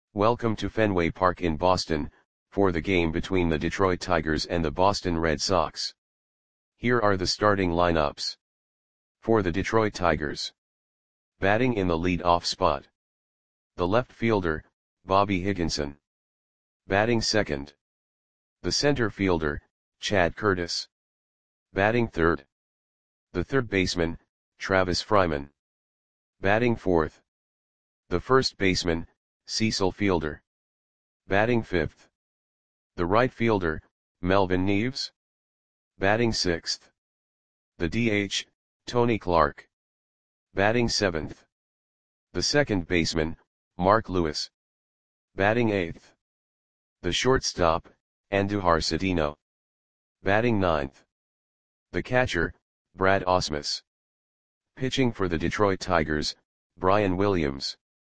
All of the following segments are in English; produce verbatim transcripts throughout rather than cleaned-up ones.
Welcome to Fenway Park in Boston, for the game between the Detroit Tigers and the Boston Red Sox. Here are the starting lineups. For the Detroit Tigers. Batting in the lead-off spot. The left fielder, Bobby Higginson. Batting second. The center fielder, Chad Curtis. Batting third. The third baseman, Travis Fryman. Batting fourth. The first baseman, Cecil Fielder. Batting fifth. The right fielder, Melvin Neves. Batting sixth. The D H, Tony Clark. Batting seventh. The second baseman, Mark Lewis. Batting eighth. The shortstop, Andujar Cedeno. Batting ninth. The catcher, Brad Ausmus. Pitching for the Detroit Tigers, Brian Williams.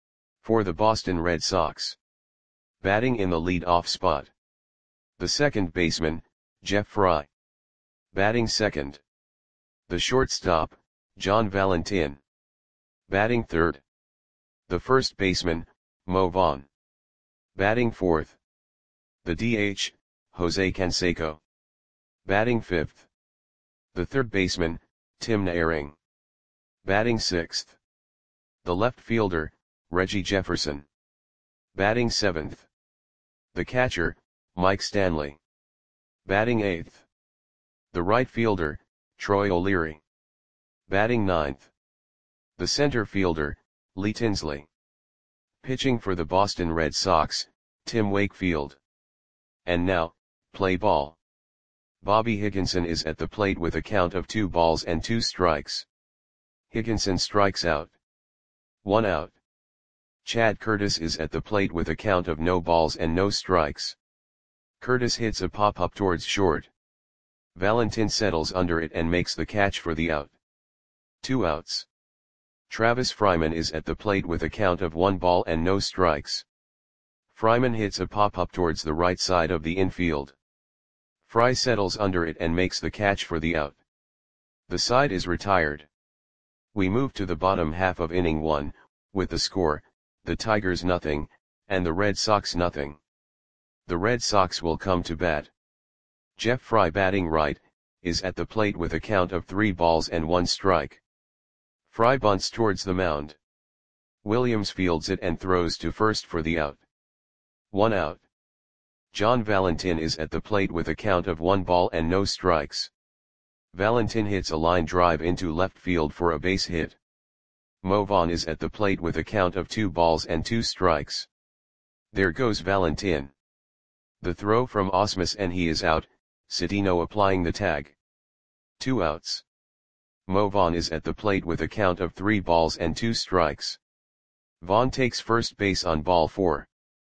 For the Boston Red Sox. Batting in the lead-off spot. The second baseman, Jeff Fry. Batting second. The shortstop, John Valentin. Batting third. The first baseman, Mo Vaughn. Batting fourth. The D H, Jose Canseco. Batting fifth. The third baseman, Tim Naehring. Batting sixth. The left fielder, Reggie Jefferson. Batting seventh. The catcher, Mike Stanley. Batting eighth. The right fielder, Troy O'Leary. Batting ninth. The center fielder, Lee Tinsley. Pitching for the Boston Red Sox, Tim Wakefield. And now, play ball. Bobby Higginson is at the plate with a count of two balls and two strikes. Higginson strikes out. One out. Chad Curtis is at the plate with a count of no balls and no strikes. Curtis hits a pop-up towards short. Valentin settles under it and makes the catch for the out. Two outs. Travis Fryman is at the plate with a count of one ball and no strikes. Fryman hits a pop-up towards the right side of the infield. Fry settles under it and makes the catch for the out. The side is retired. We move to the bottom half of inning one, with the score, the Tigers nothing, and the Red Sox nothing. The Red Sox will come to bat. Jeff Fry, batting right, is at the plate with a count of three balls and one strike. Fry bunts towards the mound. Williams fields it and throws to first for the out. One out. John Valentin is at the plate with a count of one ball and no strikes. Valentin hits a line drive into left field for a base hit. Mo Vaughn is at the plate with a count of two balls and two strikes. There goes Valentin. The throw from Ausmus and he is out, Cedeno applying the tag. Two outs. Mo Vaughn is at the plate with a count of three balls and two strikes. Vaughn takes first base on ball four.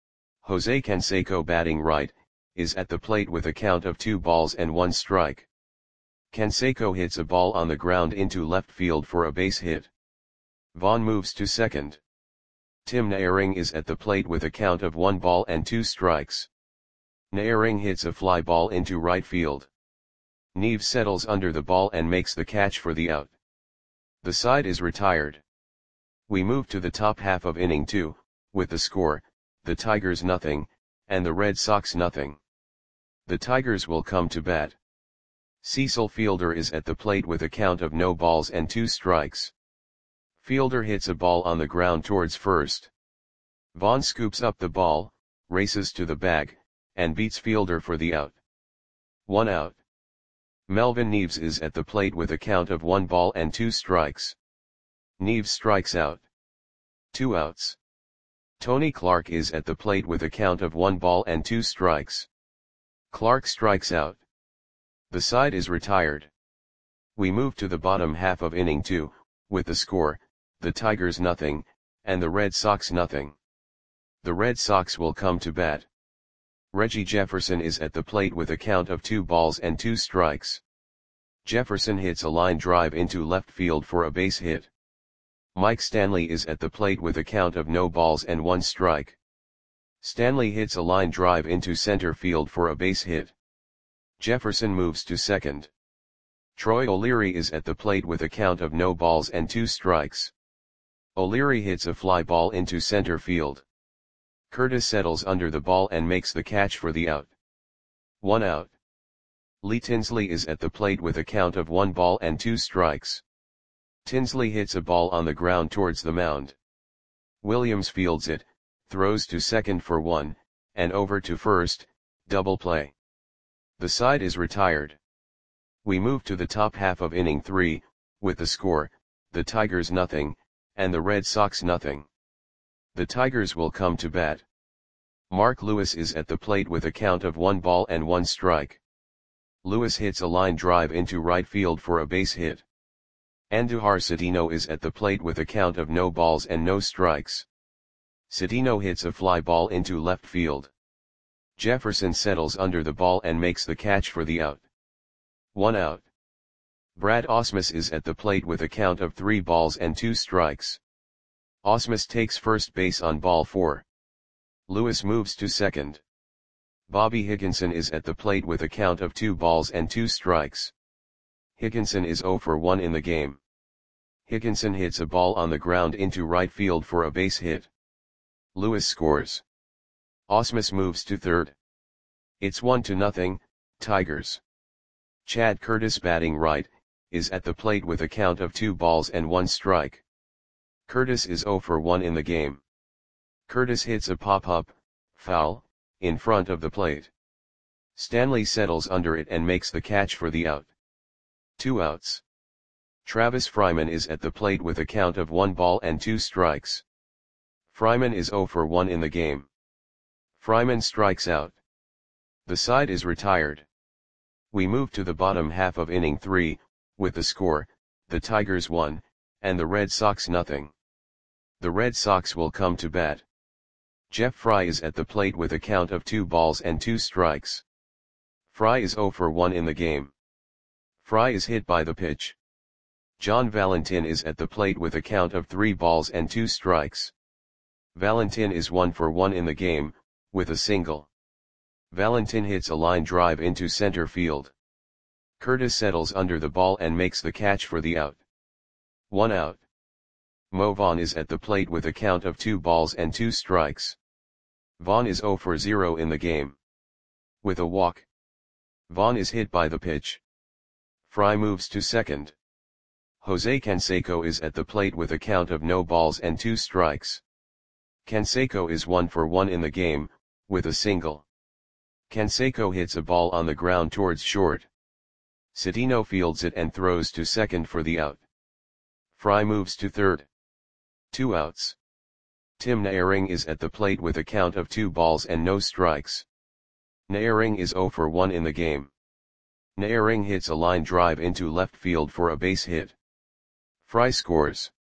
Jose Canseco, batting right, is at the plate with a count of two balls and one strike. Canseco hits a ball on the ground into left field for a base hit. Vaughn moves to second. Tim Naehring is at the plate with a count of one ball and two strikes. Naehring hits a fly ball into right field. Neves settles under the ball and makes the catch for the out. The side is retired. We move to the top half of inning two, with the score, the Tigers nothing, and the Red Sox nothing. The Tigers will come to bat. Cecil Fielder is at the plate with a count of no balls and two strikes. Fielder hits a ball on the ground towards first. Vaughn scoops up the ball, races to the bag, and beats Fielder for the out. One out. Melvin Neves is at the plate with a count of one ball and two strikes. Neves strikes out. Two outs. Tony Clark is at the plate with a count of one ball and two strikes. Clark strikes out. The side is retired. We move to the bottom half of inning two, with the score, the Tigers nothing, and the Red Sox nothing. The Red Sox will come to bat. Reggie Jefferson is at the plate with a count of two balls and two strikes. Jefferson hits a line drive into left field for a base hit. Mike Stanley is at the plate with a count of no balls and one strike. Stanley hits a line drive into center field for a base hit. Jefferson moves to second. Troy O'Leary is at the plate with a count of no balls and two strikes. O'Leary hits a fly ball into center field. Curtis settles under the ball and makes the catch for the out. One out. Lee Tinsley is at the plate with a count of one ball and two strikes. Tinsley hits a ball on the ground towards the mound. Williams fields it, throws to second for one, and over to first, double play. The side is retired. We move to the top half of inning three, with the score, the Tigers nothing, and the Red Sox nothing. The Tigers will come to bat. Mark Lewis is at the plate with a count of one ball and one strike. Lewis hits a line drive into right field for a base hit. Andujar Cedeno is at the plate with a count of no balls and no strikes. Cedeno hits a fly ball into left field. Jefferson settles under the ball and makes the catch for the out. One out. Brad Ausmus is at the plate with a count of three balls and two strikes. Ausmus takes first base on ball four. Lewis moves to second. Bobby Higginson is at the plate with a count of two balls and two strikes. Higginson is oh for one in the game. Higginson hits a ball on the ground into right field for a base hit. Lewis scores. Ausmus moves to third. It's one to nothing, Tigers. Chad Curtis, batting right, is at the plate with a count of two balls and one strike. Curtis is oh for one in the game. Curtis hits a pop-up, foul, in front of the plate. Stanley settles under it and makes the catch for the out. Two outs. Travis Fryman is at the plate with a count of one ball and two strikes. Fryman is oh for one in the game. Fryman strikes out. The side is retired. We move to the bottom half of inning three, with the score, the Tigers one, and the Red Sox nothing. The Red Sox will come to bat. Jeff Fry is at the plate with a count of two balls and two strikes. Fry is oh for one in the game. Fry is hit by the pitch. John Valentin is at the plate with a count of three balls and two strikes. Valentin is one for one in the game, with a single. Valentin hits a line drive into center field. Curtis settles under the ball and makes the catch for the out. One out. Mo Vaughn is at the plate with a count of two balls and two strikes. Vaughn is oh for zero in the game. With a walk. Vaughn is hit by the pitch. Fry moves to second. Jose Canseco is at the plate with a count of no balls and two strikes. Canseco is one for one in the game, with a single. Canseco hits a ball on the ground towards short. Cedeno fields it and throws to second for the out. Fry moves to third. Two outs. Tim Naehring is at the plate with a count of two balls and no strikes. Naehring is oh for one in the game. Naehring hits a line drive into left field for a base hit. Fry scores.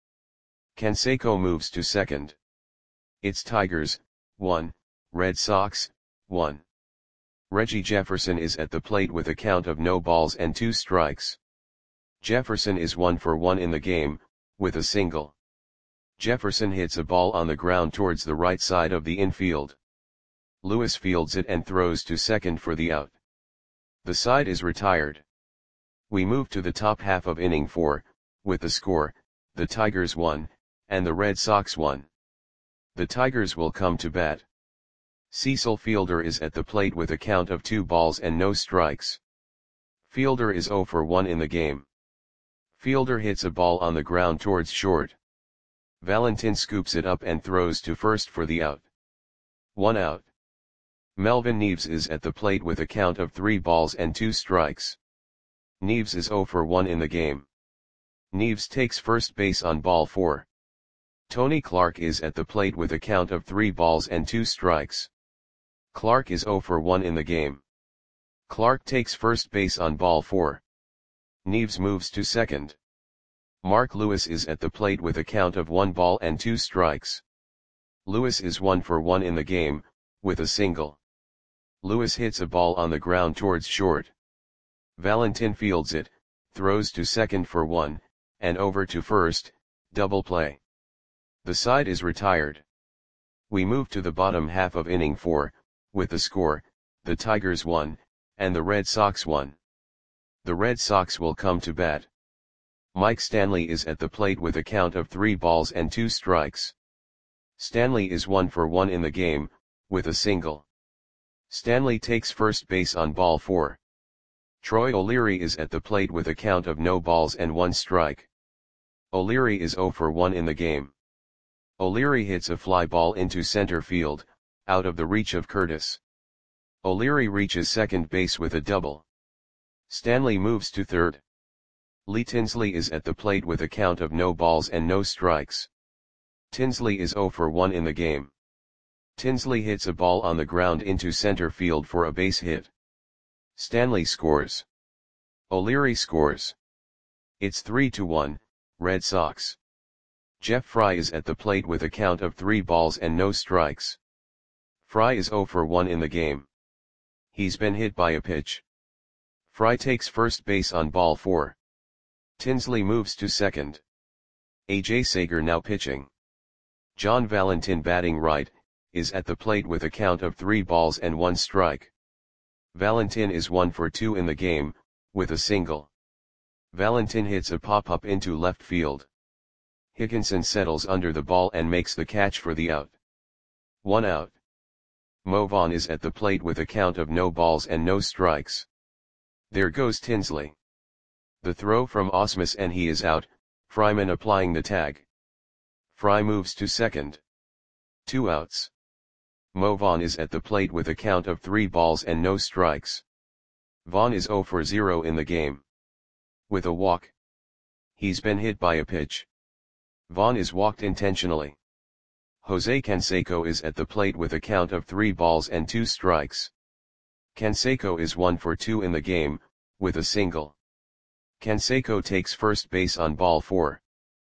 Canseco moves to second. It's Tigers, one, Red Sox, one. Reggie Jefferson is at the plate with a count of no balls and two strikes. Jefferson is one for one in the game, with a single. Jefferson hits a ball on the ground towards the right side of the infield. Lewis fields it and throws to second for the out. The side is retired. We move to the top half of inning four, with the score, the Tigers one, and the Red Sox one. The Tigers will come to bat. Cecil Fielder is at the plate with a count of two balls and no strikes. Fielder is oh for one in the game. Fielder hits a ball on the ground towards short. Valentin scoops it up and throws to first for the out. One out. Melvin Neves is at the plate with a count of three balls and two strikes. Neves is oh for one in the game. Neves takes first base on ball four. Tony Clark is at the plate with a count of three balls and two strikes. Clark is oh for one in the game. Clark takes first base on ball four. Neves moves to second. Mark Lewis is at the plate with a count of one ball and two strikes. Lewis is one for one in the game, with a single. Lewis hits a ball on the ground towards short. Valentin fields it, throws to second for one, and over to first, double play. The side is retired. We move to the bottom half of inning four, with the score, the Tigers one, and the Red Sox one. The Red Sox will come to bat. Mike Stanley is at the plate with a count of three balls and two strikes. Stanley is one for one in the game, with a single. Stanley takes first base on ball four. Troy O'Leary is at the plate with a count of no balls and one strike. O'Leary is zero for one in the game. O'Leary hits a fly ball into center field, out of the reach of Curtis. O'Leary reaches second base with a double. Stanley moves to third. Lee Tinsley is at the plate with a count of no balls and no strikes. Tinsley is zero for one in the game. Tinsley hits a ball on the ground into center field for a base hit. Stanley scores. O'Leary scores. It's three to one, Red Sox. Jeff Fry is at the plate with a count of three balls and no strikes. Fry is zero for one in the game. He's been hit by a pitch. Fry takes first base on ball four. Tinsley moves to second. A J Sager now pitching. John Valentin batting right, is at the plate with a count of three balls and one strike. Valentin is one for two in the game, with a single. Valentin hits a pop-up into left field. Higginson settles under the ball and makes the catch for the out. One out. Mo Vaughn is at the plate with a count of no balls and no strikes. There goes Tinsley. The throw from Ausmus and he is out, Fryman applying the tag. Fry moves to second. Two outs. Mo Vaughn is at the plate with a count of three balls and no strikes. Vaughn is zero for zero in the game. With a walk. He's been hit by a pitch. Vaughn is walked intentionally. Jose Canseco is at the plate with a count of three balls and two strikes. Canseco is one for two in the game, with a single. Canseco takes first base on ball four.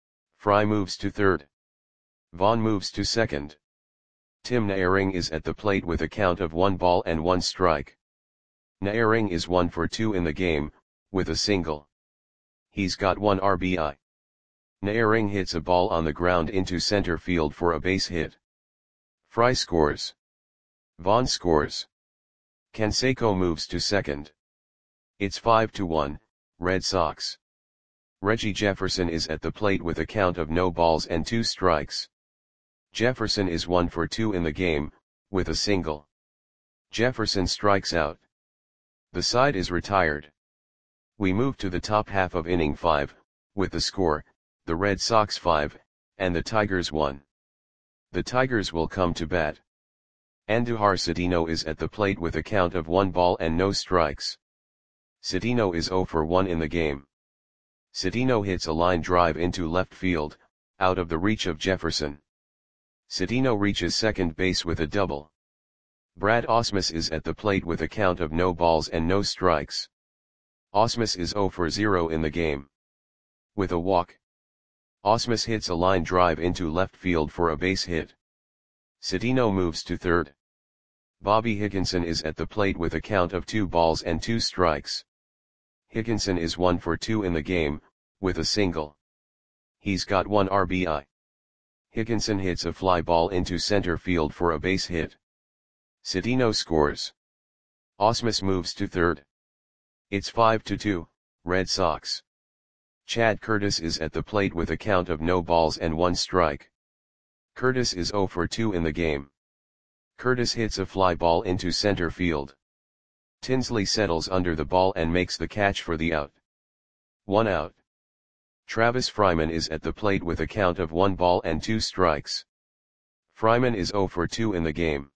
Fry moves to third. Vaughn moves to second. Tim Naehring is at the plate with a count of one ball and one strike. Naehring is one for two in the game, with a single. He's got one R B I. Naehring hits a ball on the ground into center field for a base hit. Fry scores. Vaughn scores. Canseco moves to second. It's five to one, Red Sox. Reggie Jefferson is at the plate with a count of no balls and two strikes. Jefferson is one for two in the game, with a single. Jefferson strikes out. The side is retired. We move to the top half of inning five, with the score, the Red Sox five, and the Tigers one. The Tigers will come to bat. Andujar Cedeno is at the plate with a count of one ball and no strikes. Cedeno is zero for one in the game. Cedeno hits a line drive into left field, out of the reach of Jefferson. Cedeno reaches second base with a double. Brad Ausmus is at the plate with a count of no balls and no strikes. Ausmus is zero for zero in the game. With a walk. Ausmus hits a line drive into left field for a base hit. Cedeno moves to third. Bobby Higginson is at the plate with a count of two balls and two strikes. Higginson is one for two in the game, with a single. He's got one R B I. Higginson hits a fly ball into center field for a base hit. Cedeno scores. Ausmus moves to third. It's five to two, Red Sox. Chad Curtis is at the plate with a count of no balls and one strike. Curtis is zero for two in the game. Curtis hits a fly ball into center field. Tinsley settles under the ball and makes the catch for the out. One out. Travis Fryman is at the plate with a count of one ball and two strikes. Fryman is zero for two in the game.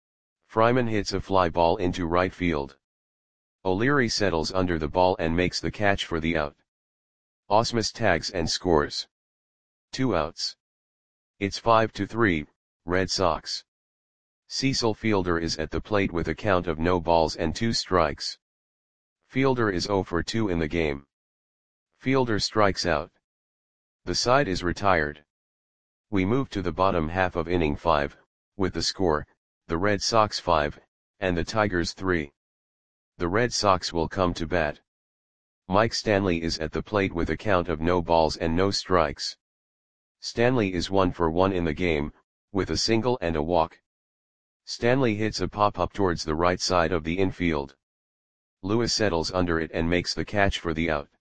Fryman hits a fly ball into right field. O'Leary settles under the ball and makes the catch for the out. Ausmus tags and scores. Two outs. It's five to three, Red Sox. Cecil Fielder is at the plate with a count of no balls and two strikes. Fielder is zero for two in the game. Fielder strikes out. The side is retired. We move to the bottom half of inning five, with the score, the Red Sox five, and the Tigers three. The Red Sox will come to bat. Mike Stanley is at the plate with a count of no balls and no strikes. Stanley is one for one in the game, with a single and a walk. Stanley hits a pop-up towards the right side of the infield. Lewis settles under it and makes the catch for the out.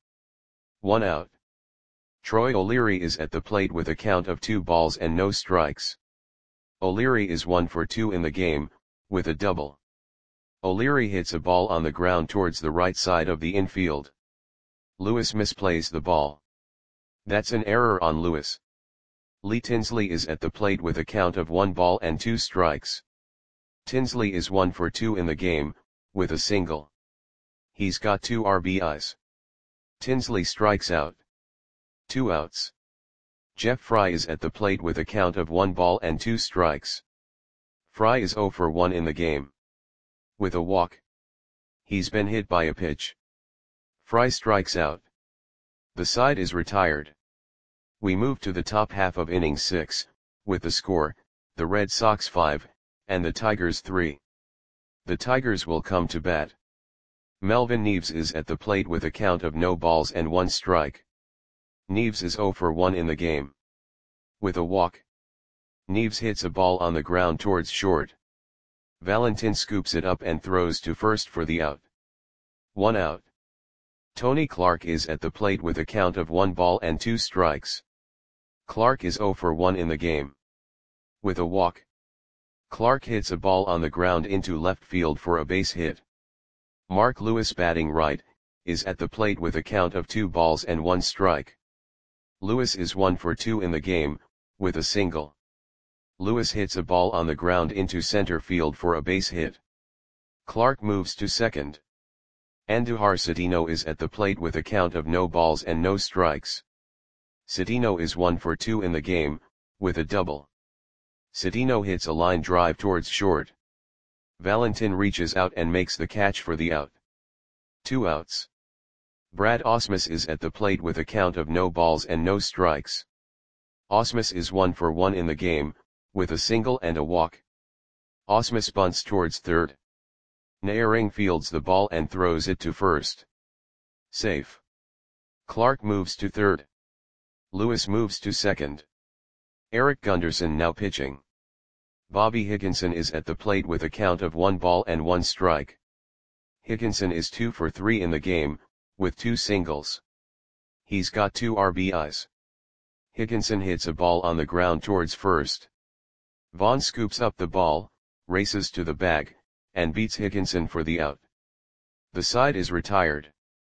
One out. Troy O'Leary is at the plate with a count of two balls and no strikes. O'Leary is one for two in the game, with a double. O'Leary hits a ball on the ground towards the right side of the infield. Lewis misplays the ball. That's an error on Lewis. Lee Tinsley is at the plate with a count of one ball and two strikes. Tinsley is one for two in the game, with a single. He's got two R B Is. Tinsley strikes out. Two outs. Jeff Fry is at the plate with a count of one ball and two strikes. Fry is zero for one in the game. With a walk. He's been hit by a pitch. Fry strikes out. The side is retired. We move to the top half of inning six, with the score, the Red Sox five, and the Tigers three. The Tigers will come to bat. Melvin Neves is at the plate with a count of no balls and one strike. Neves is zero for one in the game. With a walk. Neves hits a ball on the ground towards short. Valentin scoops it up and throws to first for the out. One out. Tony Clark is at the plate with a count of one ball and two strikes. Clark is zero for one in the game. With a walk. Clark hits a ball on the ground into left field for a base hit. Mark Lewis, batting right, is at the plate with a count of two balls and one strike. Lewis is one for two in the game, with a single. Lewis hits a ball on the ground into center field for a base hit. Clark moves to second. Andujar Cedeno is at the plate with a count of no balls and no strikes. Cedeno is one for two in the game, with a double. Cedeno hits a line drive towards short. Valentin reaches out and makes the catch for the out. Two outs. Brad Ausmus is at the plate with a count of no balls and no strikes. Ausmus is one for one in the game, with a single and a walk. Ausmus bunts towards third. Naehring fields the ball and throws it to first. Safe. Clark moves to third. Lewis moves to second. Eric Gunderson now pitching. Bobby Higginson is at the plate with a count of one ball and one strike. Higginson is two for three in the game, with two singles. He's got two R B Is. Higginson hits a ball on the ground towards first. Vaughn scoops up the ball, races to the bag, and beats Higginson for the out. The side is retired.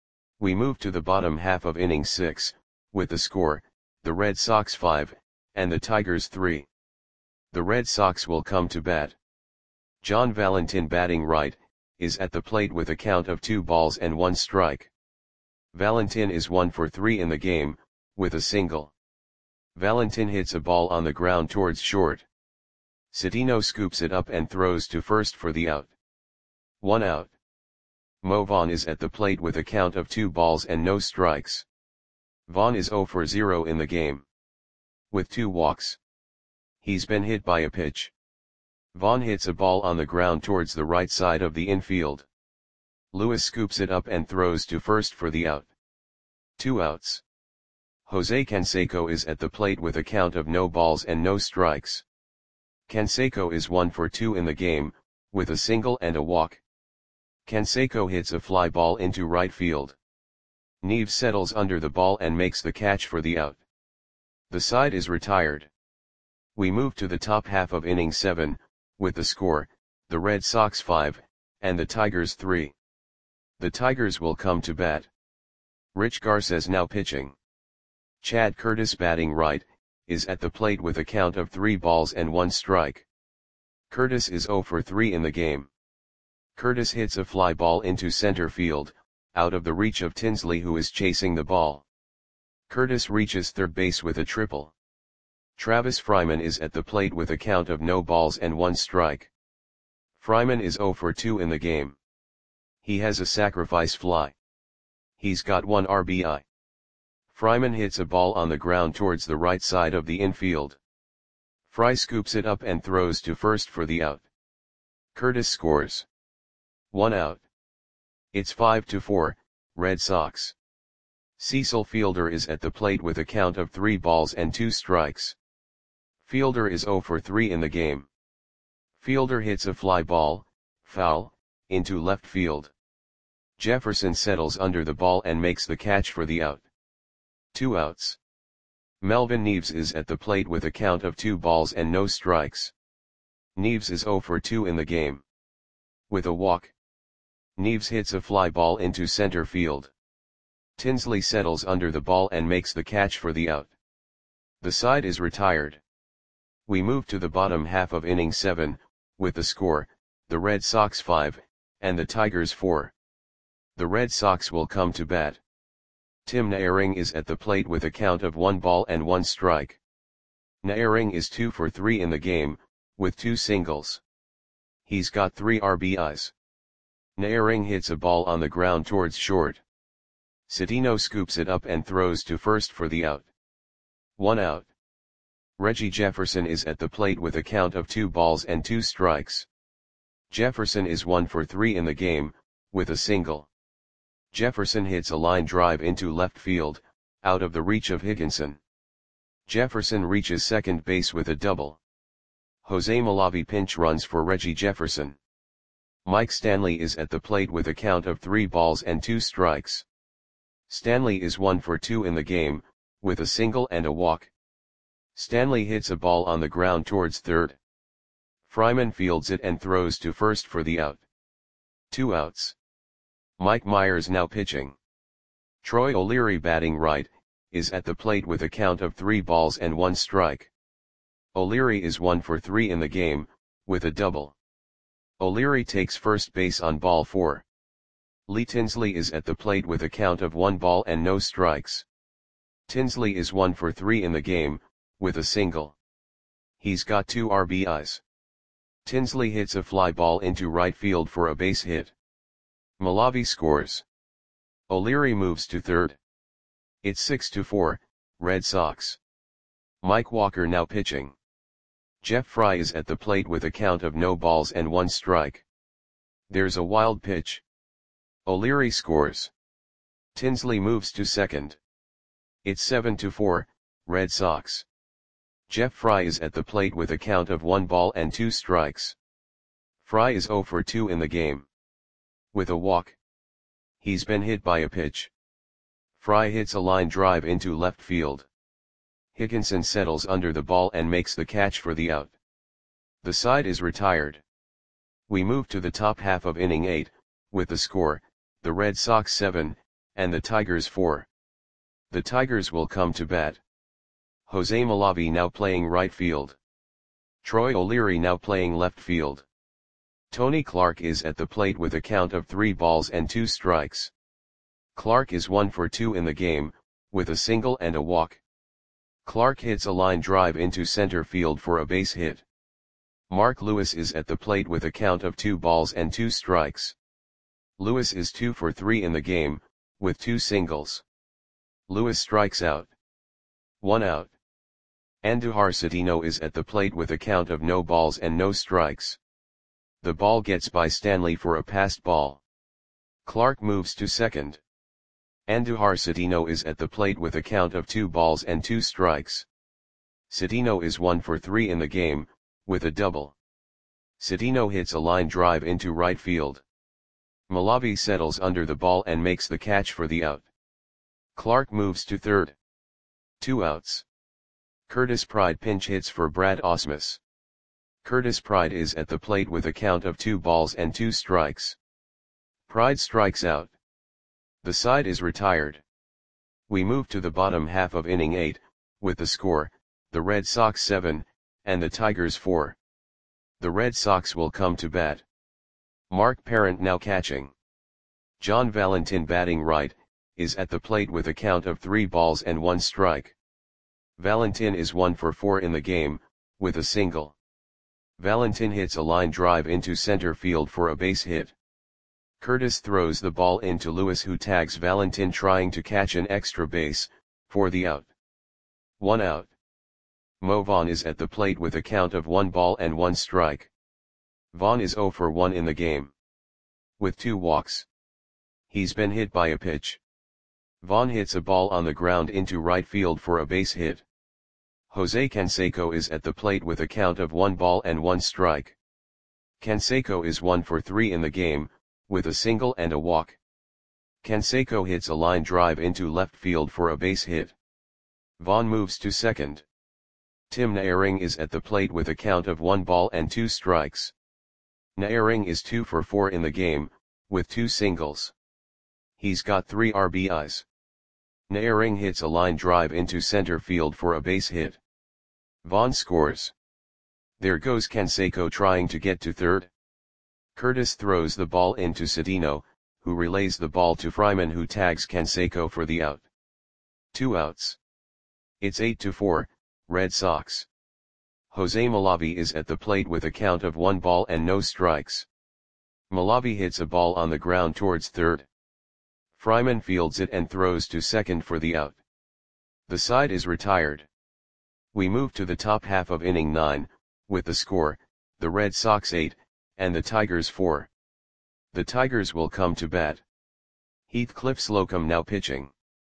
We move to the bottom half of inning six, with the score, the Red Sox five, and the Tigers three. The Red Sox will come to bat. John Valentin, batting right, is at the plate with a count of two balls and one strike. Valentin is one for three in the game, with a single. Valentin hits a ball on the ground towards short. Cedeno scoops it up and throws to first for the out. One out. Mo Vaughn is at the plate with a count of two balls and no strikes. Vaughn is zero for zero in the game. With two walks. He's been hit by a pitch. Vaughn hits a ball on the ground towards the right side of the infield. Lewis scoops it up and throws to first for the out. Two outs. Jose Canseco is at the plate with a count of no balls and no strikes. Canseco is one for two in the game, with a single and a walk. Canseco hits a fly ball into right field. Neves settles under the ball and makes the catch for the out. The side is retired. We move to the top half of inning seven, with the score, the Red Sox five, and the Tigers three. The Tigers will come to bat. Rich Garces now pitching. Chad Curtis, batting right, is at the plate with a count of three balls and one strike. Curtis is zero for three in the game. Curtis hits a fly ball into center field, out of the reach of Tinsley, who is chasing the ball. Curtis reaches third base with a triple. Travis Fryman is at the plate with a count of no balls and one strike. Fryman is zero for two in the game. He has a sacrifice fly. He's got one R B I. Fryman hits a ball on the ground towards the right side of the infield. Fry scoops it up and throws to first for the out. Curtis scores. One out. It's five to four, Red Sox. Cecil Fielder is at the plate with a count of three balls and two strikes. Fielder is zero for three in the game. Fielder hits a fly ball, foul, into left field. Jefferson settles under the ball and makes the catch for the out. Two outs. Melvin Neves is at the plate with a count of two balls and no strikes. Neves is zero for two in the game. With a walk, Neves hits a fly ball into center field. Tinsley settles under the ball and makes the catch for the out. The side is retired. We move to the bottom half of inning seven, with the score, the Red Sox five, and the Tigers four. The Red Sox will come to bat. Tim Naehring is at the plate with a count of one ball and one strike. Naehring is two for three in the game, with two singles. He's got three R B Is. Naehring hits a ball on the ground towards short. Cedeno scoops it up and throws to first for the out. One out. Reggie Jefferson is at the plate with a count of two balls and two strikes. Jefferson is one for three in the game, with a single. Jefferson hits a line drive into left field, out of the reach of Higginson. Jefferson reaches second base with a double. Jose Malavi pinch runs for Reggie Jefferson. Mike Stanley is at the plate with a count of three balls and two strikes. Stanley is one for two in the game, with a single and a walk. Stanley hits a ball on the ground towards third. Fryman fields it and throws to first for the out. Two outs. Mike Myers now pitching. Troy O'Leary batting right, is at the plate with a count of three balls and one strike. O'Leary is one for three in the game, with a double. O'Leary takes first base on ball four. Lee Tinsley is at the plate with a count of one ball and no strikes. Tinsley is one for three in the game, with a single. He's got two R B Is. Tinsley hits a fly ball into right field for a base hit. Malavi scores. O'Leary moves to third. It's six to four, Red Sox. Mike Walker now pitching. Jeff Fry is at the plate with a count of no balls and one strike. There's a wild pitch. O'Leary scores. Tinsley moves to second. It's seven to four, Red Sox. Jeff Fry is at the plate with a count of one ball and two strikes. Fry is zero for two in the game. With a walk. He's been hit by a pitch. Fry hits a line drive into left field. Higginson settles under the ball and makes the catch for the out. The side is retired. We move to the top half of inning eight, with the score, the Red Sox seven, and the Tigers four. The Tigers will come to bat. Jose Malavi now playing right field. Troy O'Leary now playing left field. Tony Clark is at the plate with a count of three balls and two strikes. Clark is one for two in the game, with a single and a walk. Clark hits a line drive into center field for a base hit. Mark Lewis is at the plate with a count of two balls and two strikes. Lewis is two for three in the game, with two singles. Lewis strikes out. One out. Andujar Cedeno is at the plate with a count of no balls and no strikes. The ball gets by Stanley for a passed ball. Clark moves to second. Andujar Cedeno is at the plate with a count of two balls and two strikes. Cedeno is one for three in the game, with a double. Cedeno hits a line drive into right field. Malavi settles under the ball and makes the catch for the out. Clark moves to third. Two outs. Curtis Pride pinch hits for Brad Ausmus. Curtis Pride is at the plate with a count of two balls and two strikes. Pride strikes out. The side is retired. We move to the bottom half of inning eight, with the score, the Red Sox seven, and the Tigers four. The Red Sox will come to bat. Mark Parent now catching. John Valentin batting right, is at the plate with a count of three balls and one strike. Valentin is one for four in the game, with a single. Valentin hits a line drive into center field for a base hit. Curtis throws the ball into Lewis, who tags Valentin trying to catch an extra base, for the out. One out. Mo Vaughn is at the plate with a count of one ball and one strike. Vaughn is zero for one in the game. With two walks. He's been hit by a pitch. Vaughn hits a ball on the ground into right field for a base hit. Jose Canseco is at the plate with a count of one ball and one strike. Canseco is one for three in the game, with a single and a walk. Canseco hits a line drive into left field for a base hit. Vaughn moves to second. Tim Naehring is at the plate with a count of one ball and two strikes. Naehring is two for four in the game, with two singles. He's got three R B Is. Naehring hits a line drive into center field for a base hit. Vaughn scores. There goes Canseco trying to get to third. Curtis throws the ball into Cedeno, who relays the ball to Fryman, who tags Canseco for the out. Two outs. It's eight to four, Red Sox. Jose Malavi is at the plate with a count of one ball and no strikes. Malavi hits a ball on the ground towards third. Fryman fields it and throws to second for the out. The side is retired. We move to the top half of inning nine, with the score, the Red Sox eight, and the Tigers four. The Tigers will come to bat. Heathcliff Slocum now pitching.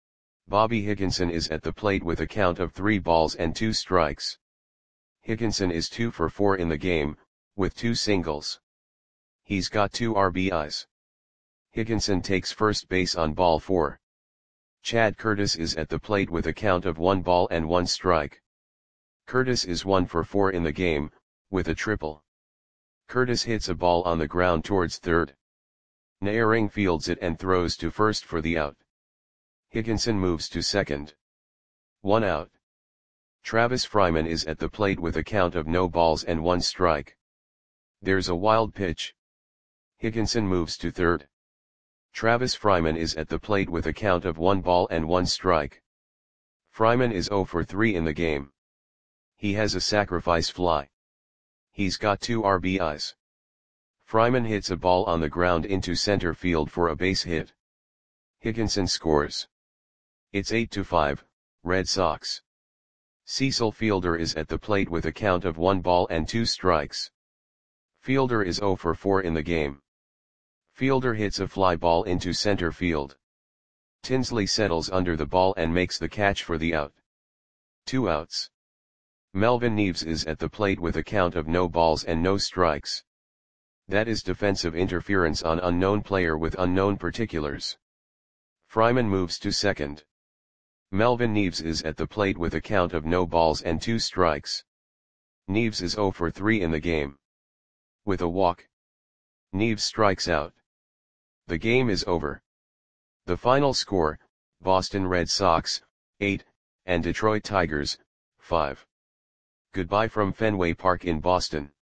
Bobby Higginson is at the plate with a count of three balls and two strikes. Higginson is two for four in the game, with two singles. He's got two R B Is. Higginson takes first base on ball four. Chad Curtis is at the plate with a count of one ball and one strike. Curtis is one for four in the game, with a triple. Curtis hits a ball on the ground towards third. Naehring fields it and throws to first for the out. Higginson moves to second. One out. Travis Fryman is at the plate with a count of no balls and one strike. There's a wild pitch. Higginson moves to third. Travis Fryman is at the plate with a count of one ball and one strike. Fryman is zero for three in the game. He has a sacrifice fly. He's got two R B Is. Fryman hits a ball on the ground into center field for a base hit. Higginson scores. It's eight to five, Red Sox. Cecil Fielder is at the plate with a count of one ball and two strikes. Fielder is zero for four in the game. Fielder hits a fly ball into center field. Tinsley settles under the ball and makes the catch for the out. Two outs. Melvin Neves is at the plate with a count of no balls and no strikes. That is defensive interference on unknown player with unknown particulars. Fryman moves to second. Melvin Neves is at the plate with a count of no balls and two strikes. Neves is zero for three in the game. With a walk, Neves strikes out. The game is over. The final score, Boston Red Sox, eight, and Detroit Tigers, five. Goodbye from Fenway Park in Boston.